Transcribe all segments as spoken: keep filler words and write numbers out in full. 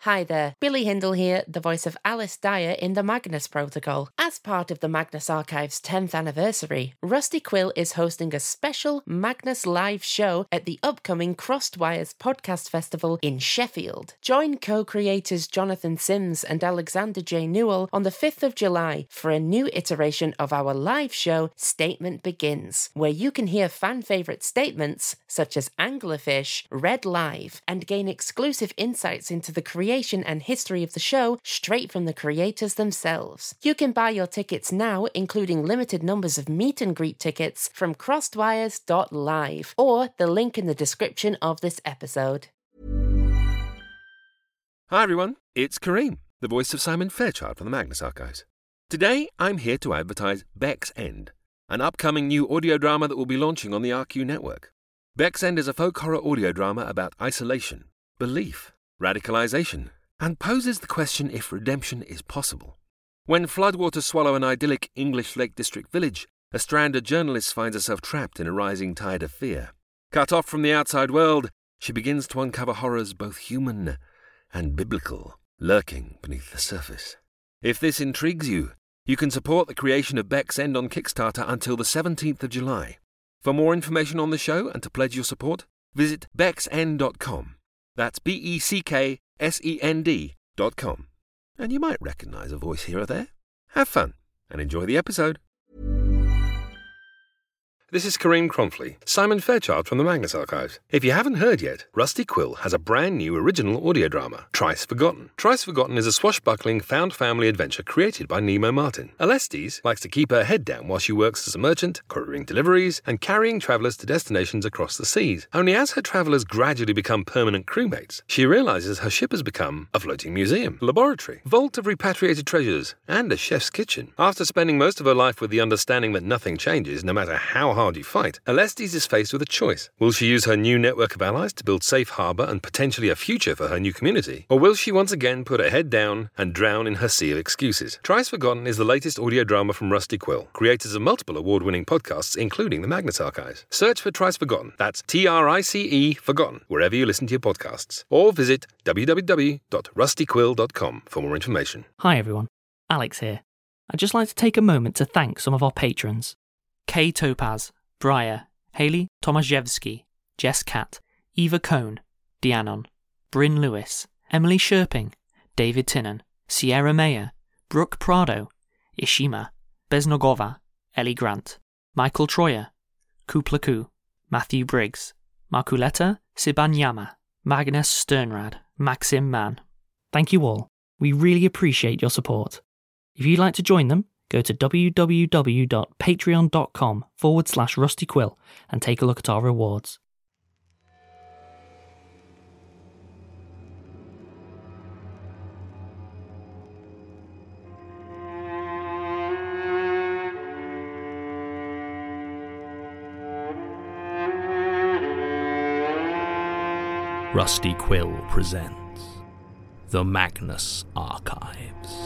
Hi there, Billy Hindle here, the voice of Alice Dyer in the Magnus Protocol. As part of the Magnus Archive's tenth anniversary, Rusty Quill is hosting a special Magnus live show at the upcoming Crossed Wires Podcast Festival in Sheffield. Join co-creators Jonathan Sims and Alexander J. Newell on the fifth of July for a new iteration of our live show, Statement Begins, where you can hear fan-favourite statements such as Anglerfish read live and gain exclusive insights into the creation and history of the show straight from the creators themselves. You can buy your tickets now, including limited numbers of meet and greet tickets, from crossedwires dot live or the link in the description of this episode. Hi everyone, it's Kareem, the voice of Simon Fairchild from the Magnus Archives. Today I'm here to advertise Beck's End, an upcoming new audio drama that will be launching on the R Q network. Beck's End is a folk horror audio drama about isolation, belief, radicalization, and poses the question if redemption is possible. When floodwaters swallow an idyllic English Lake District village, a stranded journalist finds herself trapped in a rising tide of fear. Cut off from the outside world, she begins to uncover horrors both human and biblical, lurking beneath the surface. If this intrigues you, you can support the creation of Beck's End on Kickstarter until the seventeenth of July. For more information on the show and to pledge your support, visit becks end dot com. That's B E C K S E N D dot com. And you might recognise a voice here or there. Have fun and enjoy the episode. This is Kareem Cronfley, Simon Fairchild from the Magnus Archives. If you haven't heard yet, Rusty Quill has a brand new original audio drama, Thrice Forgotten. Thrice Forgotten is a swashbuckling found family adventure created by Nemo Martin. Alestes likes to keep her head down while she works as a merchant, couriering deliveries, and carrying travellers to destinations across the seas. Only as her travellers gradually become permanent crewmates, she realises her ship has become a floating museum, laboratory, vault of repatriated treasures, and a chef's kitchen. After spending most of her life with the understanding that nothing changes, no matter how hard you fight, Alestes is faced with a choice. Will she use her new network of allies to build safe harbour and potentially a future for her new community? Or will she once again put her head down and drown in her sea of excuses? Thrice Forgotten is the latest audio drama from Rusty Quill, creators of multiple award-winning podcasts, including the Magnus Archives. Search for Thrice Forgotten, that's T R I C E Forgotten, wherever you listen to your podcasts. Or visit w w w dot rusty quill dot com for more information. Hi everyone, Alex here. I'd just like to take a moment to thank some of our patrons. K Topaz, Briar, Haley Tomaszewski, Jess Catt, Eva Cohn, Dianon, Bryn Lewis, Emily Sherping, David Tinnan, Sierra Mayer, Brooke Prado, Ishima, Besnogova, Ellie Grant, Michael Troyer, Kuplaku, Matthew Briggs, Markuleta Sibanyama, Magnus Sternrad, Maxim Mann. Thank you all. We really appreciate your support. If you'd like to join them, go to w w w dot patreon dot com forward slash Rusty Quill and take a look at our rewards. Rusty Quill presents The Magnus Archives.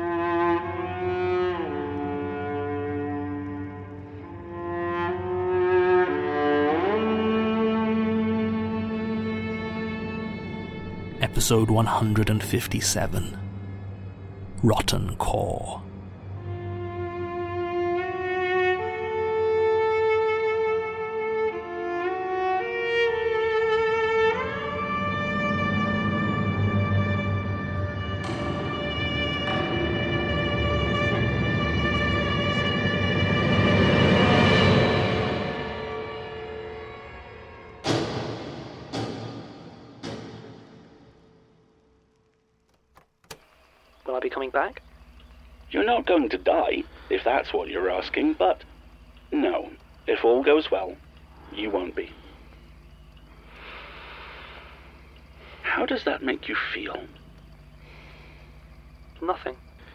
Episode one hundred fifty-seven, Rotten Core. Will I be coming back? You're not going to die, if that's what you're asking, but no, if all goes well, you won't be. How does that make you feel? Nothing.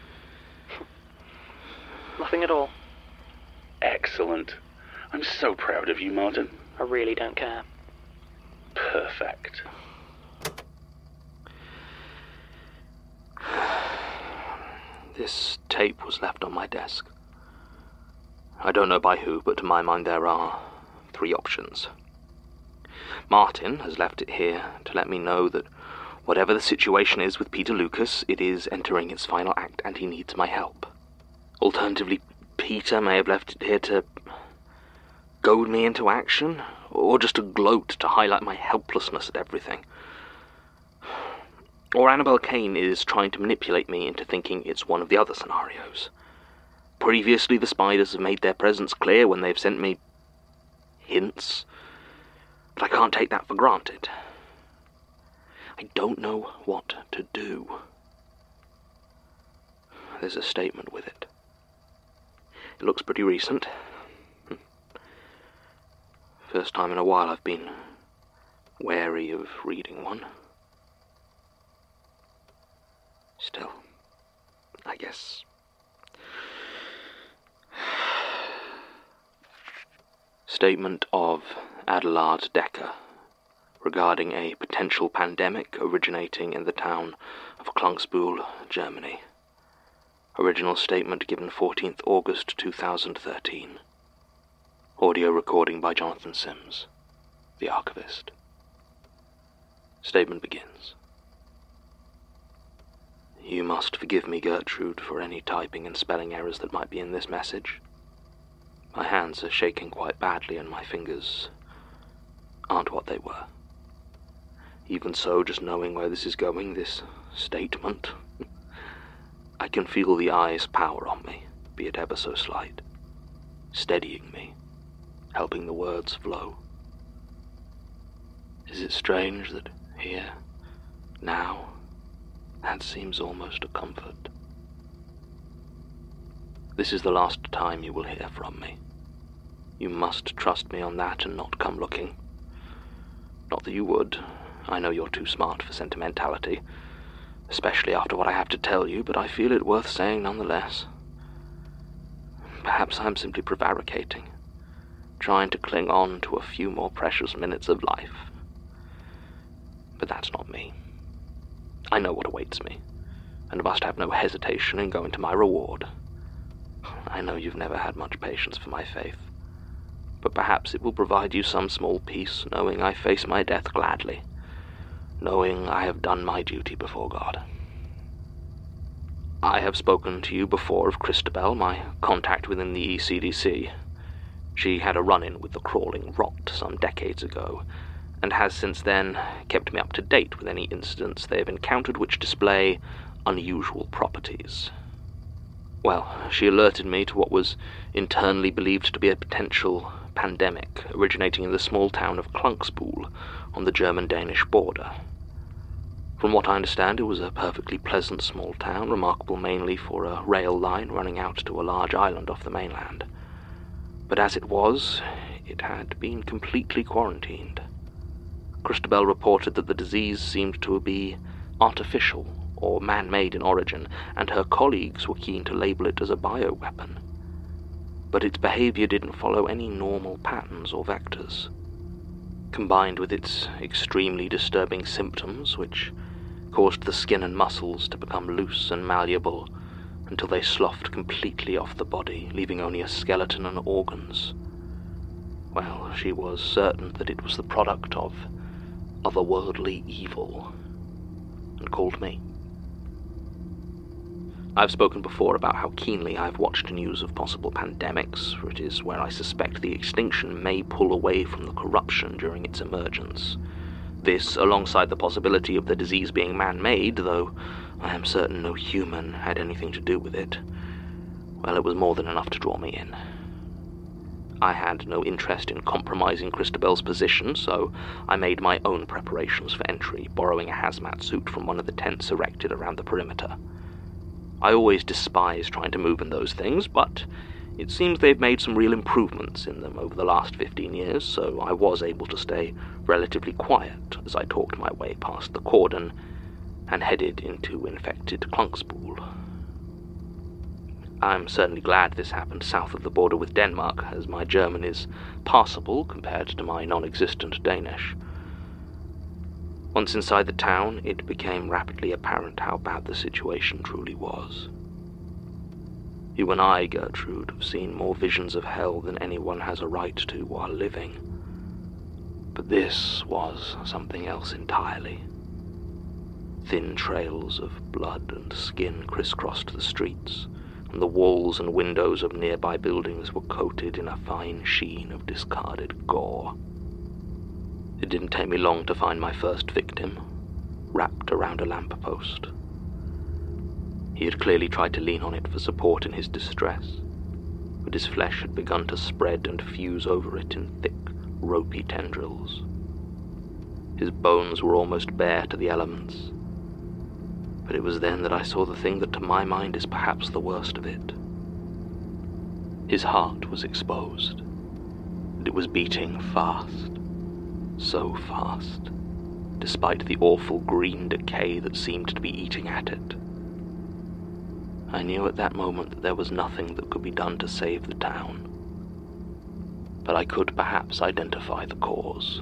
Nothing at all. Excellent. I'm so proud of you, Martin. I really don't care. Perfect. This tape was left on my desk. I don't know by who, but to my mind there are three options. Martin has left it here to let me know that Whatever the situation is with Peter Lucas, it is entering its final act, and he needs my help. Alternatively, Peter may have left it here to goad me into action, or just to gloat to highlight my helplessness at everything. Or Annabelle Kane is trying to manipulate me into thinking it's one of the other scenarios. Previously, the spiders have made their presence clear when they've sent me hints, but I can't take that for granted. I don't know what to do. There's a statement with it. It looks pretty recent. First time in a while I've been wary of reading one. Still, I guess. Statement of Adelard Decker regarding a potential pandemic originating in the town of Klungsbühl, Germany. Original statement given fourteenth August two thousand thirteen. Audio recording by Jonathan Sims, the archivist. Statement begins. You must forgive me, Gertrude, for any typing and spelling errors that might be in this message. My hands are shaking quite badly and my fingers aren't what they were. Even so, just knowing where this is going, this statement, I can feel the eye's power on me, be it ever so slight, steadying me, helping the words flow. Is it strange that here, now, that seems almost a comfort? This is the last time you will hear from me. You must trust me on that and not come looking. Not that you would. I know you're too smart for sentimentality, especially after what I have to tell you, but I feel it worth saying nonetheless. Perhaps I'm simply prevaricating, trying to cling on to a few more precious minutes of life. But that's not me. I know what awaits me, and must have no hesitation in going to my reward. I know you've never had much patience for my faith, but perhaps it will provide you some small peace knowing I face my death gladly, knowing I have done my duty before God. I have spoken to you before of Christabel, my contact within the E C D C. She had a run-in with the crawling rot some decades ago, and has since then kept me up to date with any incidents they have encountered which display unusual properties. Well, she alerted me to what was internally believed to be a potential pandemic originating in the small town of Klungsbühl on the German-Danish border. From what I understand, it was a perfectly pleasant small town, remarkable mainly for a rail line running out to a large island off the mainland. But as it was, it had been completely quarantined. Christabel reported that the disease seemed to be artificial or man-made in origin, and her colleagues were keen to label it as a bioweapon. But its behavior didn't follow any normal patterns or vectors. Combined with its extremely disturbing symptoms, which caused the skin and muscles to become loose and malleable until they sloughed completely off the body, leaving only a skeleton and organs. Well, she was certain that it was the product of otherworldly evil, and called me. I've spoken before about how keenly I've watched news of possible pandemics, for it is where I suspect the extinction may pull away from the corruption during its emergence. This, alongside the possibility of the disease being man-made, though I am certain no human had anything to do with it, well, it was more than enough to draw me in. I had no interest in compromising Christabel's position, so I made my own preparations for entry, borrowing a hazmat suit from one of the tents erected around the perimeter. I always despise trying to move in those things, but it seems they've made some real improvements in them over the last fifteen years, so I was able to stay relatively quiet as I talked my way past the cordon and headed into infected Klungsbühl. I'm certainly glad this happened south of the border with Denmark, as my German is passable compared to my non-existent Danish. Once inside the town, it became rapidly apparent how bad the situation truly was. You and I, Gertrude, have seen more visions of hell than anyone has a right to while living. But this was something else entirely. Thin trails of blood and skin crisscrossed the streets, and the walls and windows of nearby buildings were coated in a fine sheen of discarded gore. It didn't take me long to find my first victim, wrapped around a lamppost. He had clearly tried to lean on it for support in his distress, but his flesh had begun to spread and fuse over it in thick, ropey tendrils. His bones were almost bare to the elements, but it was then that I saw the thing that to my mind is perhaps the worst of it. His heart was exposed, and it was beating fast, so fast, despite the awful green decay that seemed to be eating at it. I knew at that moment that there was nothing that could be done to save the town, but I could perhaps identify the cause.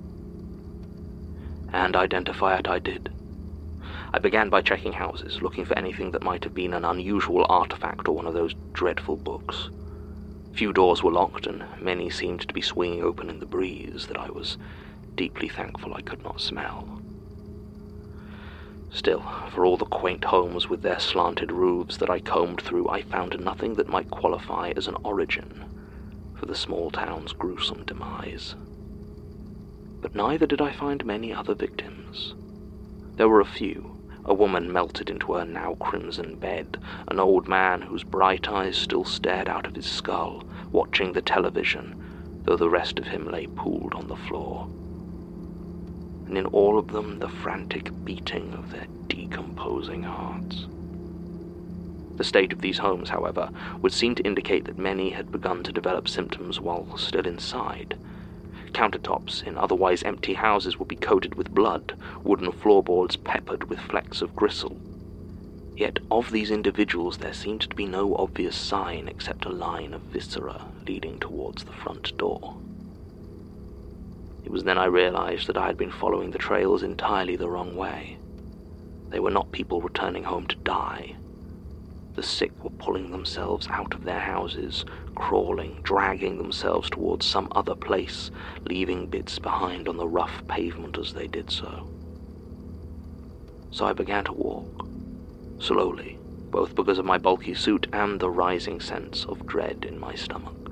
And identify it I did. I began by checking houses, looking for anything that might have been an unusual artifact or one of those dreadful books. Few doors were locked, and many seemed to be swinging open in the breeze that I was deeply thankful I could not smell. Still, for all the quaint homes with their slanted roofs that I combed through, I found nothing that might qualify as an origin for the small town's gruesome demise. But neither did I find many other victims. There were a few: a woman melted into her now crimson bed, an old man whose bright eyes still stared out of his skull, watching the television, though the rest of him lay pooled on the floor. And in all of them the frantic beating of their decomposing hearts. The state of these homes, however, would seem to indicate that many had begun to develop symptoms while still inside. Countertops in otherwise empty houses would be coated with blood, wooden floorboards peppered with flecks of gristle. Yet of these individuals there seemed to be no obvious sign except a line of viscera leading towards the front door. It was then I realized that I had been following the trails entirely the wrong way. They were not people returning home to die. The sick were pulling themselves out of their houses, crawling, dragging themselves towards some other place, leaving bits behind on the rough pavement as they did so. So I began to walk, slowly, both because of my bulky suit and the rising sense of dread in my stomach.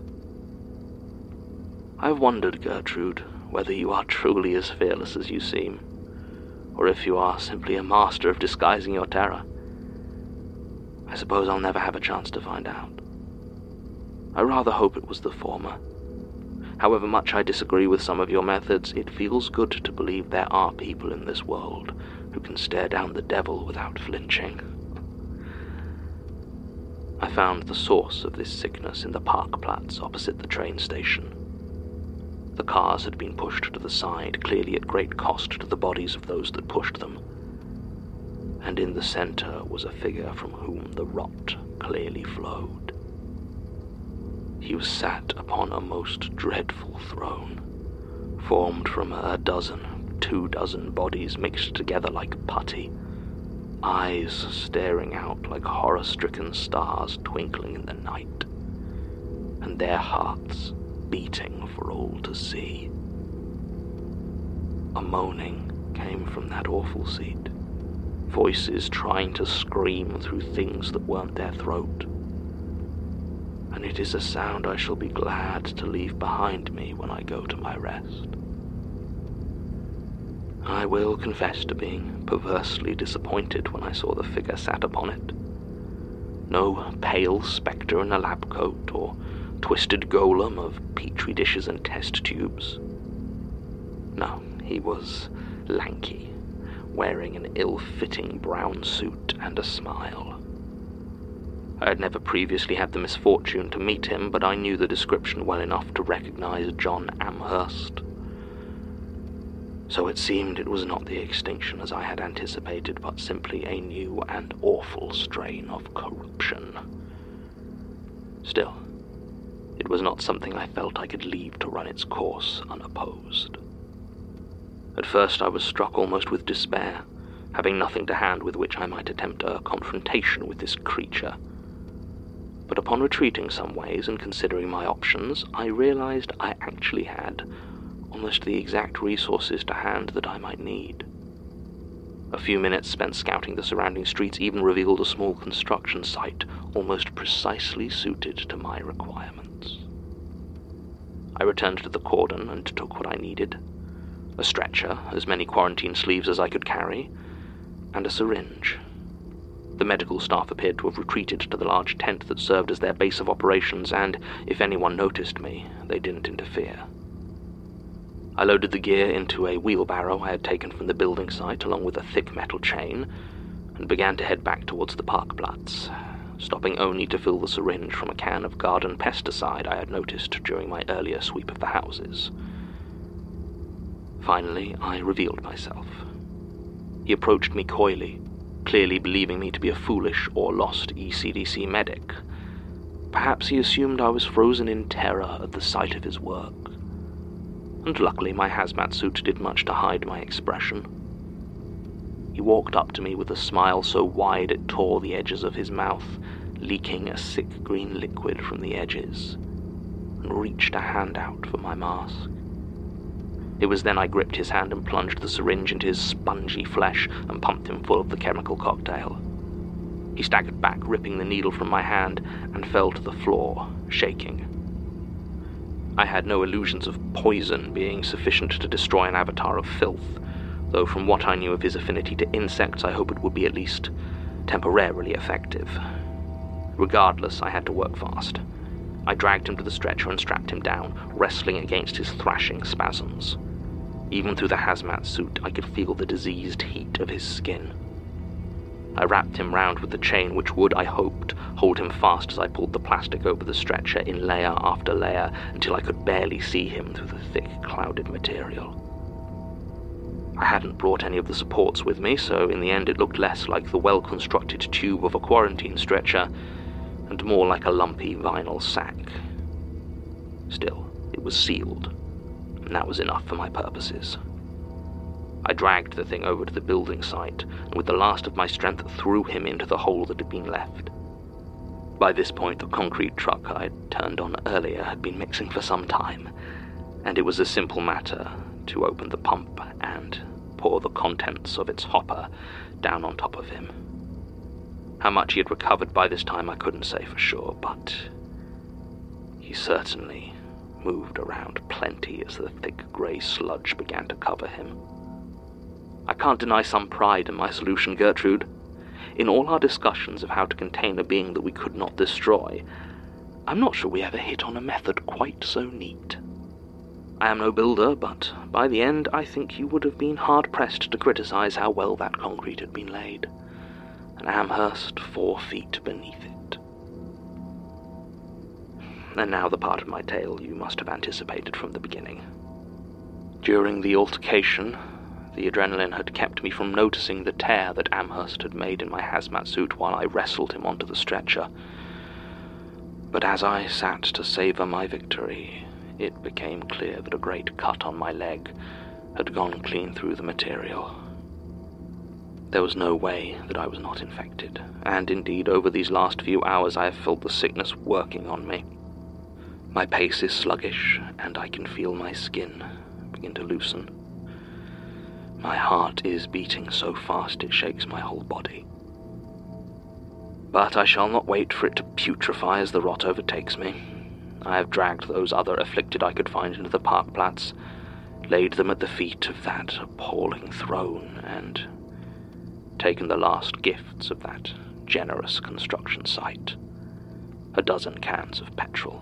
I've wondered, Gertrude, whether you are truly as fearless as you seem, or if you are simply a master of disguising your terror. I suppose I'll never have a chance to find out. I rather hope it was the former. However much I disagree with some of your methods, it feels good to believe there are people in this world who can stare down the devil without flinching. I found the source of this sickness in the parkplatz opposite the train station. The cars had been pushed to the side, clearly at great cost to the bodies of those that pushed them. And in the centre was a figure from whom the rot clearly flowed. He was sat upon a most dreadful throne, formed from a dozen, two dozen bodies mixed together like putty, eyes staring out like horror-stricken stars twinkling in the night, and their hearts beating for all to see. A moaning came from that awful seat, voices trying to scream through things that weren't their throat. And it is a sound I shall be glad to leave behind me when I go to my rest. I will confess to being perversely disappointed when I saw the figure sat upon it. No pale spectre in a lab coat or twisted golem of petri dishes and test tubes. No, he was lanky, wearing an ill-fitting brown suit and a smile. I had never previously had the misfortune to meet him, but I knew the description well enough to recognize John Amherst. So it seemed it was not the extinction as I had anticipated, but simply a new and awful strain of corruption. Still, it was not something I felt I could leave to run its course unopposed. At first I was struck almost with despair, having nothing to hand with which I might attempt a confrontation with this creature. But upon retreating some ways and considering my options, I realized I actually had almost the exact resources to hand that I might need. A few minutes spent scouting the surrounding streets even revealed a small construction site almost precisely suited to my requirements. I returned to the cordon and took what I needed: a stretcher, as many quarantine sleeves as I could carry, and a syringe. The medical staff appeared to have retreated to the large tent that served as their base of operations, and if anyone noticed me, they didn't interfere. I loaded the gear into a wheelbarrow I had taken from the building site along with a thick metal chain, and began to head back towards the Parkplatz, stopping only to fill the syringe from a can of garden pesticide I had noticed during my earlier sweep of the houses. Finally, I revealed myself. He approached me coyly, clearly believing me to be a foolish or lost E C D C medic. Perhaps he assumed I was frozen in terror at the sight of his work. And luckily my hazmat suit did much to hide my expression. He walked up to me with a smile so wide it tore the edges of his mouth, leaking a sick green liquid from the edges, and reached a hand out for my mask. It was then I gripped his hand and plunged the syringe into his spongy flesh and pumped him full of the chemical cocktail. He staggered back, ripping the needle from my hand, and fell to the floor, shaking. I had no illusions of poison being sufficient to destroy an avatar of filth, though from what I knew of his affinity to insects, I hope it would be at least temporarily effective. Regardless, I had to work fast. I dragged him to the stretcher and strapped him down, wrestling against his thrashing spasms. Even through the hazmat suit, I could feel the diseased heat of his skin. I wrapped him round with the chain which would, I hoped, hold him fast as I pulled the plastic over the stretcher in layer after layer until I could barely see him through the thick, clouded material. I hadn't brought any of the supports with me, so in the end it looked less like the well-constructed tube of a quarantine stretcher and more like a lumpy vinyl sack. Still, it was sealed, and that was enough for my purposes. I dragged the thing over to the building site, and with the last of my strength threw him into the hole that had been left. By this point, the concrete truck I had turned on earlier had been mixing for some time, and it was a simple matter to open the pump and pour the contents of its hopper down on top of him. How much he had recovered by this time I couldn't say for sure, but he certainly moved around plenty as the thick grey sludge began to cover him. I can't deny some pride in my solution, Gertrude. In all our discussions of how to contain a being that we could not destroy, I'm not sure we ever hit on a method quite so neat. I am no builder, but by the end I think you would have been hard-pressed to criticize how well that concrete had been laid. An Amherst four feet beneath it. And now the part of my tale you must have anticipated from the beginning. During the altercation, the adrenaline had kept me from noticing the tear that Amherst had made in my hazmat suit while I wrestled him onto the stretcher. But as I sat to savor my victory, it became clear that a great cut on my leg had gone clean through the material. There was no way that I was not infected, and indeed over these last few hours I have felt the sickness working on me. My pace is sluggish, and I can feel my skin begin to loosen. My heart is beating so fast it shakes my whole body. But I shall not wait for it to putrefy as the rot overtakes me. I have dragged those other afflicted I could find into the Parkplatz, laid them at the feet of that appalling throne, and taken the last gifts of that generous construction site, a dozen cans of petrol.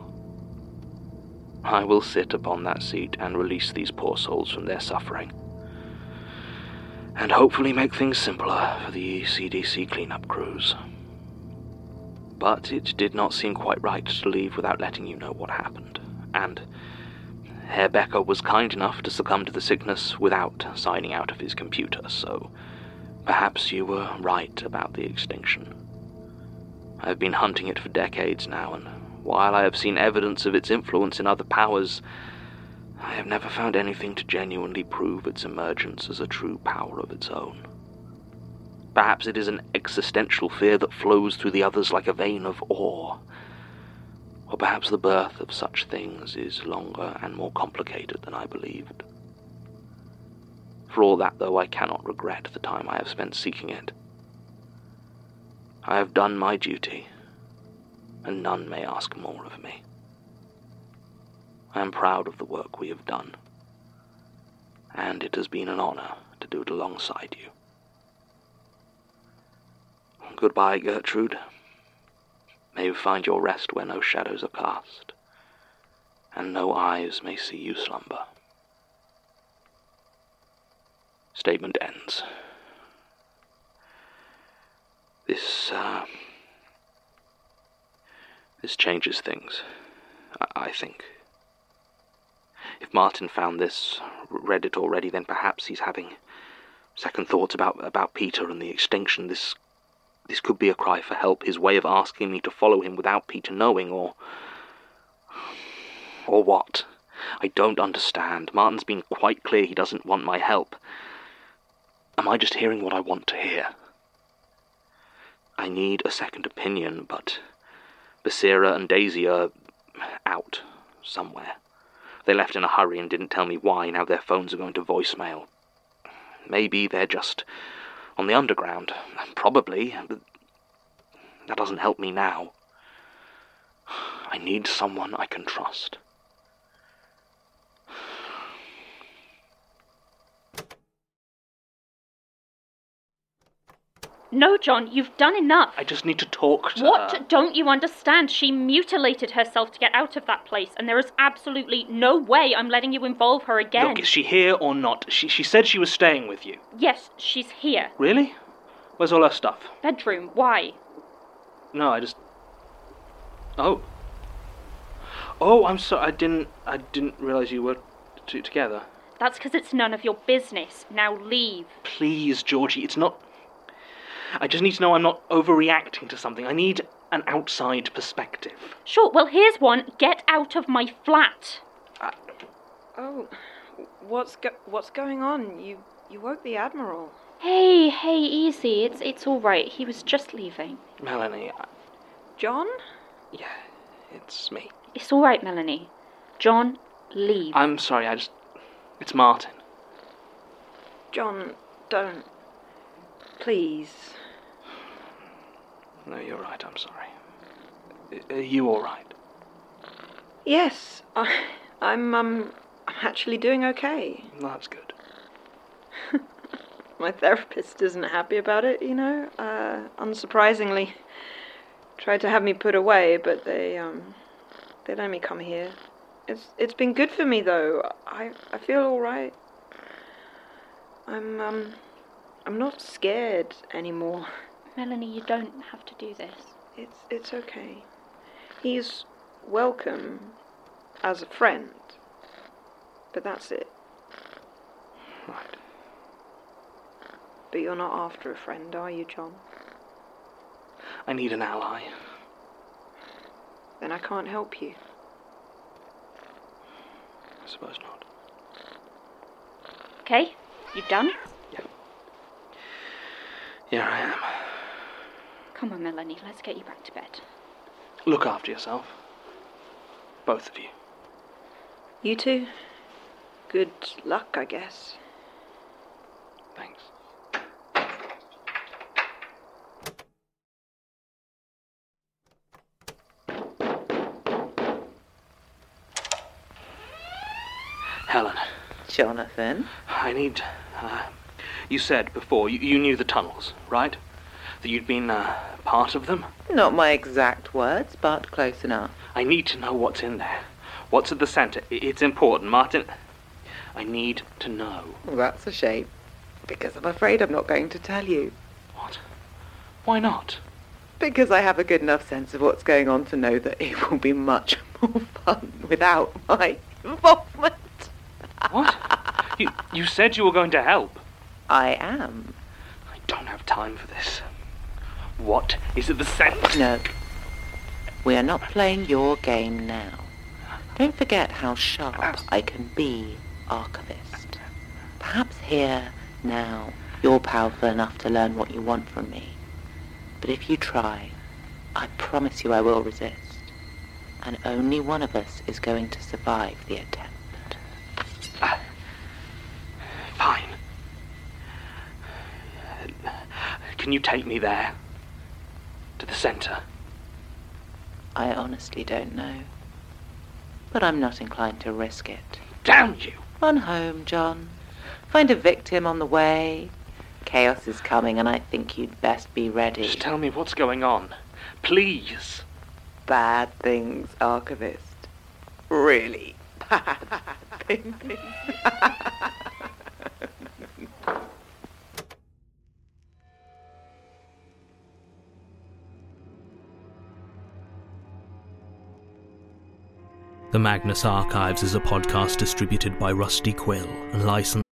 I will sit upon that seat and release these poor souls from their suffering, and hopefully make things simpler for the E C D C cleanup crews. But it did not seem quite right to leave without letting you know what happened, and Herr Becker was kind enough to succumb to the sickness without signing out of his computer, so perhaps you were right about the extinction. I have been hunting it for decades now, and while I have seen evidence of its influence in other powers, I have never found anything to genuinely prove its emergence as a true power of its own. Perhaps it is an existential fear that flows through the others like a vein of awe. Or perhaps the birth of such things is longer and more complicated than I believed. For all that, though, I cannot regret the time I have spent seeking it. I have done my duty, and none may ask more of me. I am proud of the work we have done, and it has been an honor to do it alongside you. Goodbye, Gertrude. May you find your rest where no shadows are cast, and no eyes may see you slumber. Statement ends. This, uh... This changes things, I, I think. If Martin found this, read it already, then perhaps he's having second thoughts about, about Peter and the extinction. This, this could be a cry for help, his way of asking me to follow him without Peter knowing, or... Or what? I don't understand. Martin's been quite clear he doesn't want my help. Am I just hearing what I want to hear? I need a second opinion, but Basira and Daisy are out somewhere. They left in a hurry and didn't tell me why. Now their phones are going to voicemail. Maybe they're just on the underground. Probably, but that doesn't help me now. I need someone I can trust. No, John, you've done enough. I just need to talk to What her. don't you understand? She mutilated herself to get out of that place, and there is absolutely no way I'm letting you involve her again. Look, is she here or not? She she said she was staying with you. Yes, she's here. Really? Where's all her stuff? Bedroom. Why? No, I just... Oh. Oh, I'm sorry. I didn't... I didn't realise you were t- together. That's because it's none of your business. Now leave. Please, Georgie, it's not... I just need to know I'm not overreacting to something. I need an outside perspective. Sure, well, here's one. Get out of my flat. I... Oh, what's go- what's going on? You you woke the Admiral. Hey, hey, easy. It's it's all right. He was just leaving. Melanie, I... John? Yeah, it's me. It's all right, Melanie. John, leave. I'm sorry, I just... It's Martin. John, don't. Please. No, you're right, I'm sorry. Are you all right? Yes, I, I'm, um, I'm actually doing okay. That's good. My therapist isn't happy about it, you know. Uh, unsurprisingly, tried to have me put away, but they, um, they let me come here. It's, it's been good for me, though. I, I feel all right. I'm, um, I'm not scared anymore. Melanie, you don't have to do this. It's, it's okay. He's welcome as a friend, but that's it. Right. But you're not after a friend, are you, John? I need an ally. Then I can't help you. I suppose not. Okay, you done? Here I am. Come on, Melanie, let's get you back to bed. Look after yourself. Both of you. You two? Good luck, I guess. Thanks. Helen. Jonathan? I need... Uh, you said before, you, you knew the tunnels, right? That you'd been uh, part of them? Not my exact words, but close enough. I need to know what's in there. What's at the centre? It's important, Martin. I need to know. Well, that's a shame, because I'm afraid I'm not going to tell you. What? Why not? Because I have a good enough sense of what's going on to know that it will be much more fun without my involvement. What? You, you said you were going to help. I am. I don't have time for this. What is at the centre? No. We are not playing your game now. Don't forget how sharp I can be, Archivist. Perhaps here, now, you're powerful enough to learn what you want from me. But if you try, I promise you I will resist. And only one of us is going to survive the attempt. Uh, fine. Can you take me there? To the centre? I honestly don't know. But I'm not inclined to risk it. Damn you! Run home, John. Find a victim on the way. Chaos is coming, and I think you'd best be ready. Just tell me what's going on. Please. Bad things, Archivist. Really bad things. The Magnus Archives is a podcast distributed by Rusty Quill and licensed.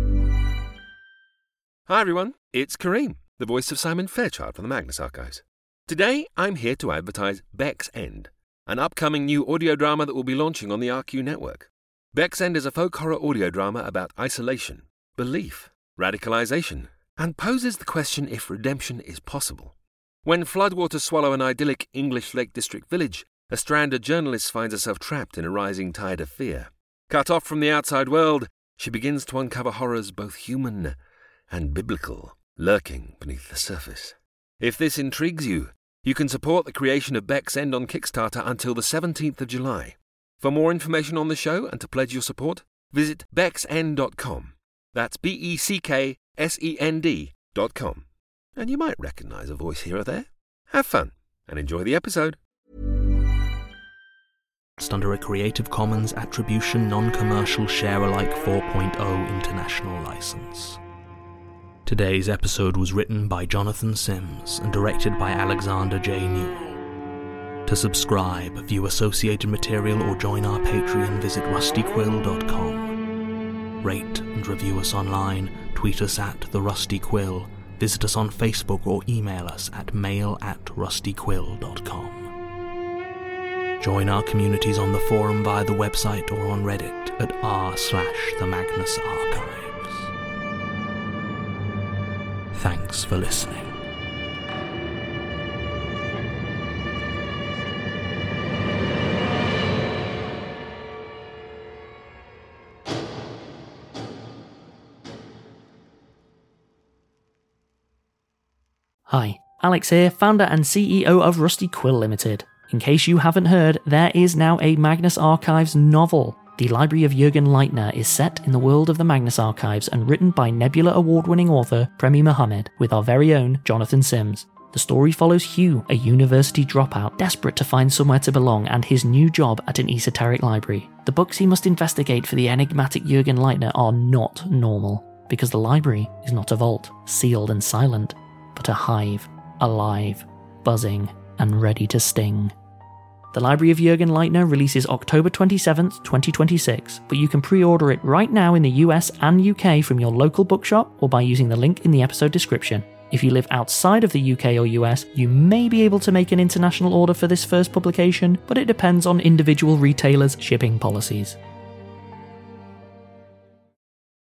Hi everyone, it's Kareem, the voice of Simon Fairchild from the Magnus Archives. Today I'm here to advertise Beck's End, an upcoming new audio drama that will be launching on the R Q network. Beck's End is a folk horror audio drama about isolation, belief, radicalization, and poses the question if redemption is possible. When floodwaters swallow an idyllic English Lake District village, a stranded journalist finds herself trapped in a rising tide of fear. Cut off from the outside world, she begins to uncover horrors both human and biblical, lurking beneath the surface. If this intrigues you, you can support the creation of Beck's End on Kickstarter until the seventeenth of July. For more information on the show and to pledge your support, visit becks end dot com. That's B E C K S E N D dot com. And you might recognise a voice here or there. Have fun and enjoy the episode. Under a Creative Commons Attribution Non-Commercial Share-alike four point oh International License. Today's episode was written by Jonathan Sims and directed by Alexander J. Newell. To subscribe, view associated material or join our Patreon, visit rusty quill dot com. Rate and review us online, tweet us at The Rusty Quill, visit us on Facebook or email us at mail at rusty quill dot com. Join our communities on the forum via the website or on Reddit at r slash the Magnus Archives. Thanks for listening. Hi, Alex here, founder and C E O of Rusty Quill Limited. In case you haven't heard, there is now a Magnus Archives novel. The Library of Jürgen Leitner is set in the world of the Magnus Archives and written by Nebula Award-winning author Premi Mohammed with our very own Jonathan Sims. The story follows Hugh, a university dropout desperate to find somewhere to belong, and his new job at an esoteric library. The books he must investigate for the enigmatic Jürgen Leitner are not normal, because the library is not a vault, sealed and silent, but a hive, alive, buzzing, and ready to sting. The Library of Jürgen Leitner releases October twenty-seventh, twenty twenty-six, but you can pre-order it right now in the U S and U K from your local bookshop or by using the link in the episode description. If you live outside of the U K or U S, you may be able to make an international order for this first publication, but it depends on individual retailers' shipping policies.